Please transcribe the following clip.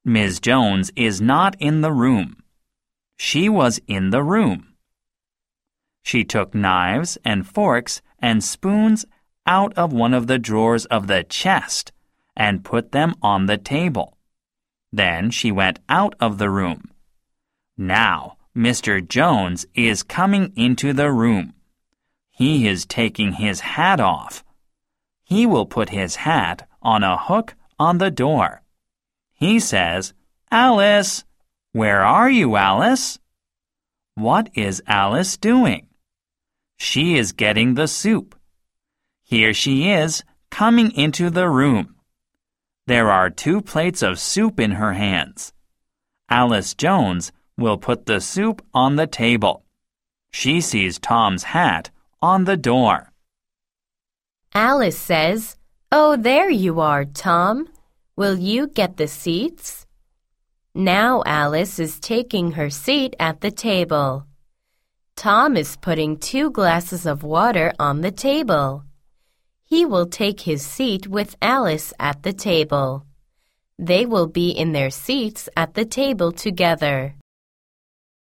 Ms. Jones is not in the room. She was in the room. She took knives and forks and spoons out of one of the drawers of the chest and put them on the table. Then she went out of the room. Now, Mr. Jones is coming into the room. He is taking his hat off. He will put his hat on a hook on the door. He says, "Alice! Where are you, Alice?" What is Alice doing? She is getting the soup. Here she is, coming into the room. There are 2 plates of soup in her hands. Alice Jones will put the soup on the table. She sees Tom's hat on the door. Alice says, "Oh, there you are, Tom. Will you get the seats?" Now Alice is taking her seat at the table. Tom is putting 2 glasses of water on the table. He will take his seat with Alice at the table. They will be in their seats at the table together.